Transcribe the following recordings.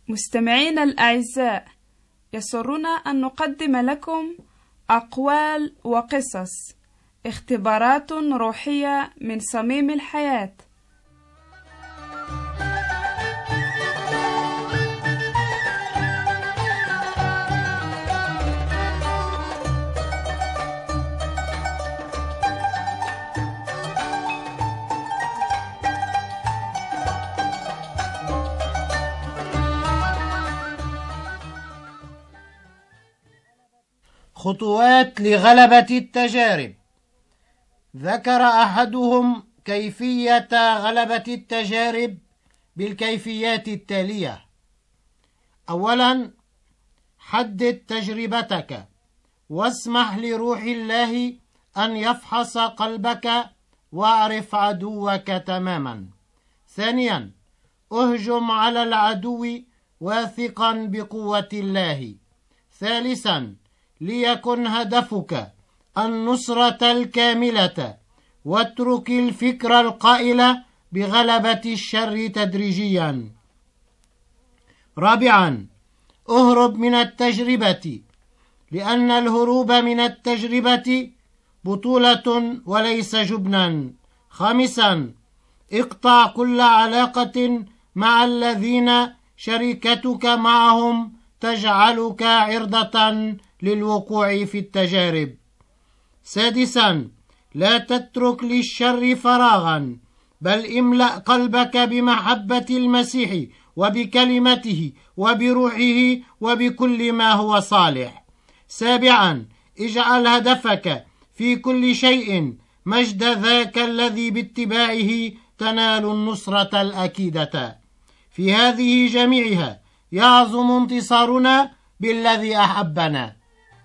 مستمعينا الأعزاء، يسرنا أن نقدم لكم أقوال وقصص، اختبارات روحية من صميم الحياة. خطوات لغلبة التجارب. ذكر أحدهم كيفية غلبة التجارب بالكيفيات التالية: أولا، حدد تجربتك واسمح لروح الله أن يفحص قلبك واعرف عدوك تماما. ثانيا، اهجم على العدو واثقا بقوة الله. ثالثا، ليكن هدفك النصرة الكاملة، واترك الفكرة القائلة بغلبة الشر تدريجيا. رابعا، اهرب من التجربة، لأن الهروب من التجربة بطولة وليس جبنا. خامسا، اقطع كل علاقة مع الذين شركتك معهم تجعلك عرضة للوقوع في التجارب. سادسا، لا تترك للشر فراغا، بل املأ قلبك بمحبة المسيح وبكلمته وبروحه وبكل ما هو صالح. سابعا، اجعل هدفك في كل شيء مجد ذاك الذي باتباعه تنال النصرة الأكيدة. في هذه جميعها يعظم انتصارنا بالذي أحبنا.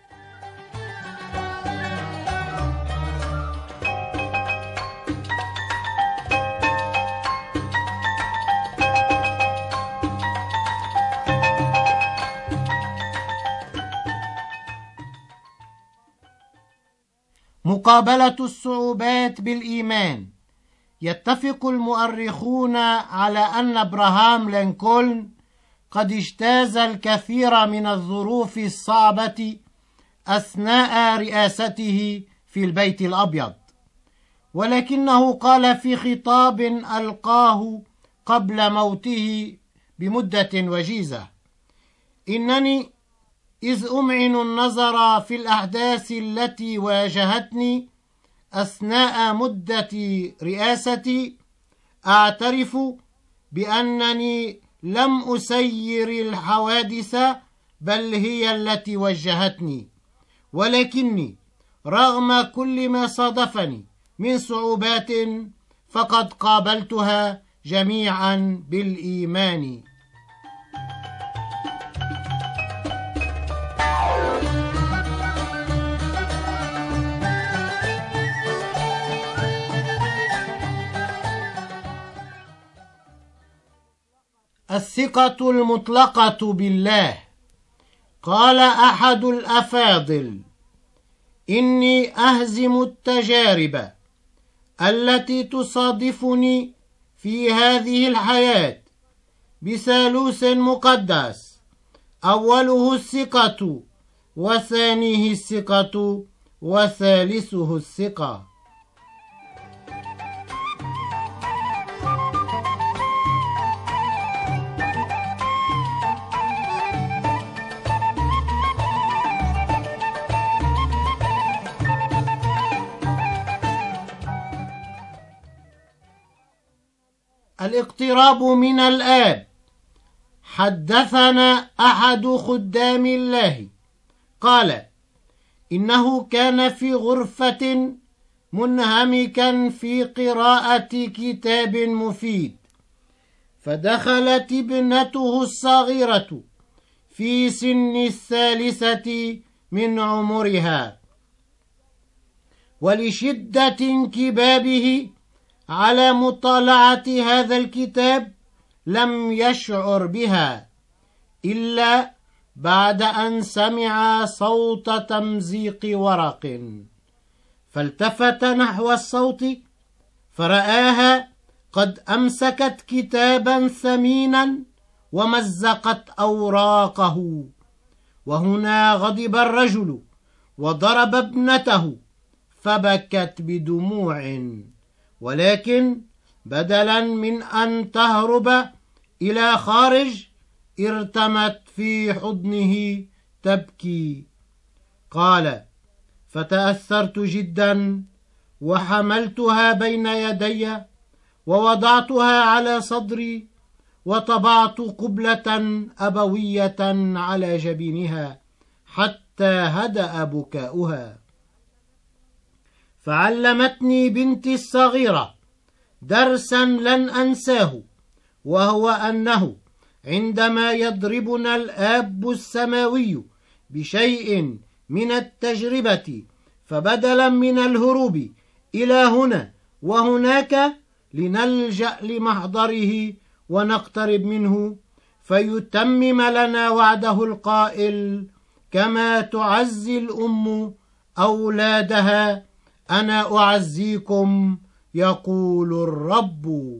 مقابلة الصعوبات بالإيمان. يتفق المؤرخون على أن إبراهام لينكولن قد اجتاز الكثير من الظروف الصعبة أثناء رئاسته في البيت الأبيض، ولكنه قال في خطاب ألقاه قبل موته بمدة وجيزة: إنني إذ أمعن النظر في الأحداث التي واجهتني أثناء مدة رئاستي أعترف بأنني لم أسير الحوادث، بل هي التي وجهتني، ولكني رغم كل ما صادفني من صعوبات فقد قابلتها جميعا بالإيمان. الثقة المطلقة بالله. قال أحد الأفاضل: إني أهزم التجارب التي تصادفني في هذه الحياة بثالوث مقدس، أوله الثقة، وثانيه الثقة، وثالثه الثقة. الاقتراب من الآب. حدثنا أحد خدام الله قال: إنه كان في غرفة منهمكا في قراءة كتاب مفيد، فدخلت ابنته الصغيرة في سن 3 من عمرها، ولشدة انكبابه على مطالعة هذا الكتاب لم يشعر بها إلا بعد أن سمع صوت تمزيق ورق، فالتفت نحو الصوت فرآها قد أمسكت كتابا ثمينا ومزقت أوراقه. وهنا غضب الرجل وضرب ابنته فبكت بدموع، ولكن بدلا من أن تهرب إلى خارج ارتمت في حضنه تبكي. قال: فتأثرت جدا وحملتها بين يدي ووضعتها على صدري وطبعت قبلة أبوية على جبينها حتى هدأ بكاؤها. فعلمتني بنتي الصغيرة درسا لن أنساه، وهو أنه عندما يضربنا الآب السماوي بشيء من التجربة، فبدلا من الهروب إلى هنا وهناك لنلجأ لمحضره ونقترب منه، فيتمم لنا وعده القائل: كما تعزي الأم أولادها أنا أعزيكم يقول الرب.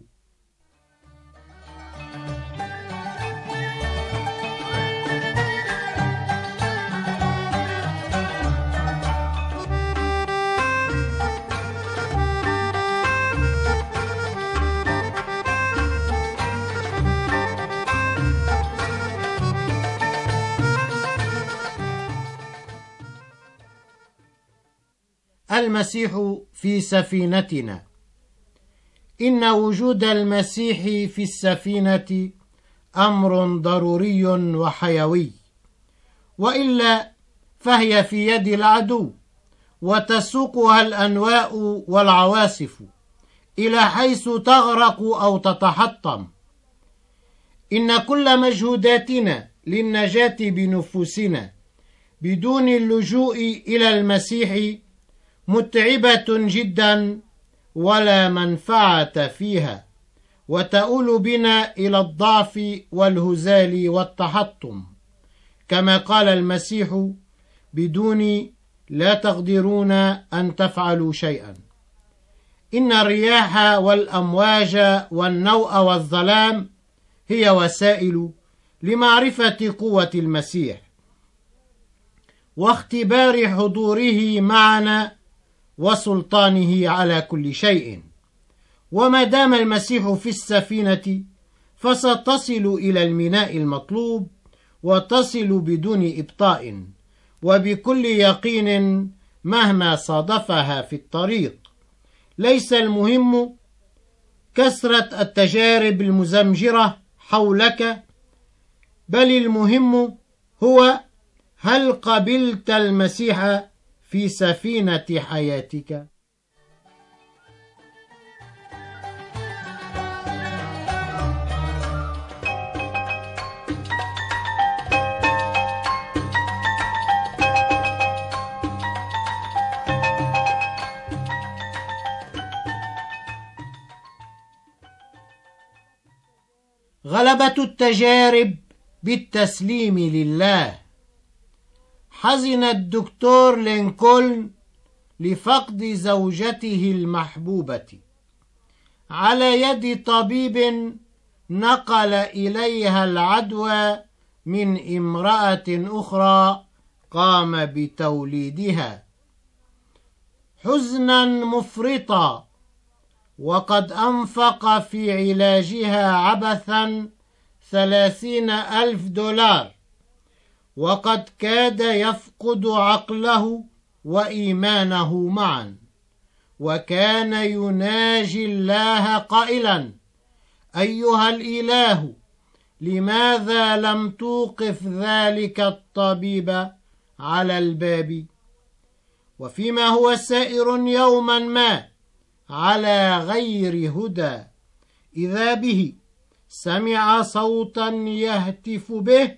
المسيح في سفينتنا. إن وجود المسيح في السفينة أمر ضروري وحيوي، وإلا فهي في يد العدو وتسوقها الأنواء والعواصف إلى حيث تغرق أو تتحطم. إن كل مجهوداتنا للنجاة بنفوسنا بدون اللجوء إلى المسيح متعبة جدا ولا منفعة فيها، وتؤول بنا إلى الضعف والهزال والتحطم، كما قال المسيح: بدوني لا تقدرون أن تفعلوا شيئا. إن الرياح والأمواج والنوء والظلام هي وسائل لمعرفة قوة المسيح واختبار حضوره معنا وسلطانه على كل شيء. وما دام المسيح في السفينة فستصل إلى الميناء المطلوب، وتصل بدون إبطاء وبكل يقين مهما صادفها في الطريق. ليس المهم كثرة التجارب المزمجرة حولك، بل المهم هو هل قبلت المسيح في سفينة حياتك؟ غلبة التجارب بالتسليم لله. حزن الدكتور لينكولن لفقد زوجته المحبوبة على يد طبيب نقل إليها العدوى من امرأة أخرى قام بتوليدها. حزنا مفرطا، وقد أنفق في علاجها عبثا 30,000 دولار، وقد كاد يفقد عقله وإيمانه معا، وكان يناجي الله قائلا: أيها الإله، لماذا لم توقف ذلك الطبيب على الباب؟ وفيما هو سائر يوما ما على غير هدى، إذا به سمع صوتا يهتف به: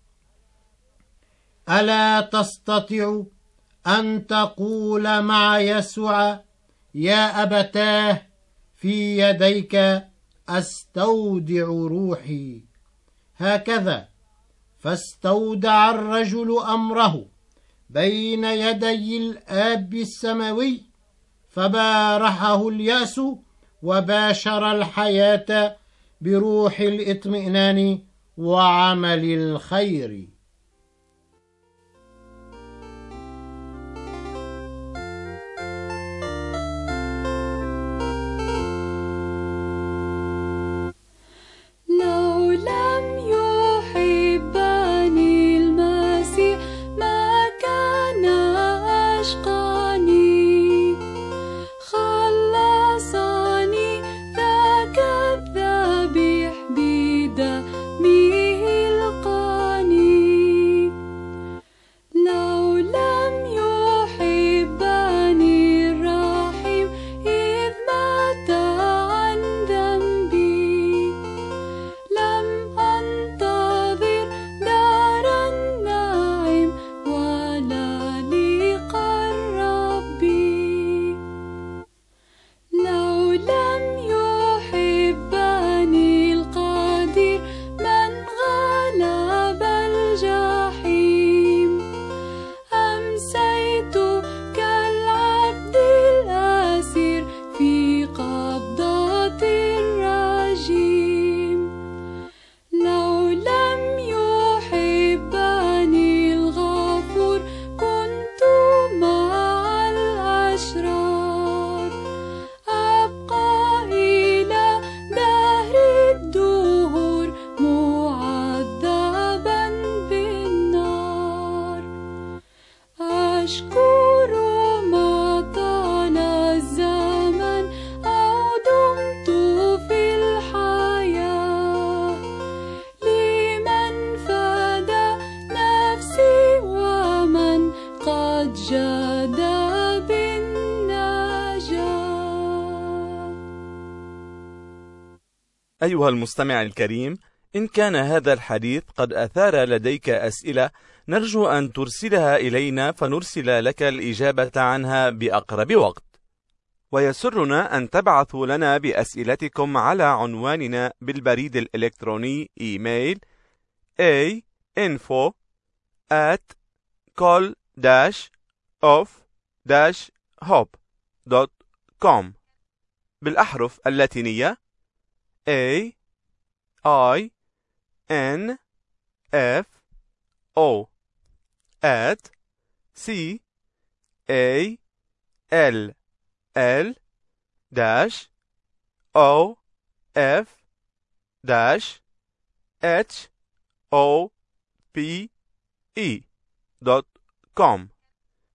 ألا تستطيع أن تقول مع يسوع: يا أبتاه في يديك أستودع روحي؟ هكذا فاستودع الرجل أمره بين يدي الآب السماوي، فبارحه اليأس وباشر الحياة بروح الاطمئنان وعمل الخير. أيها المستمع الكريم، إن كان هذا الحديث قد أثار لديك أسئلة نرجو أن ترسلها إلينا فنرسل لك الإجابة عنها بأقرب وقت. ويسرنا أن تبعثوا لنا بأسئلتكم على عنواننا بالبريد الإلكتروني إيميل info@call-of-hope.com بالأحرف اللاتينية AINFO@call-of-hope.com.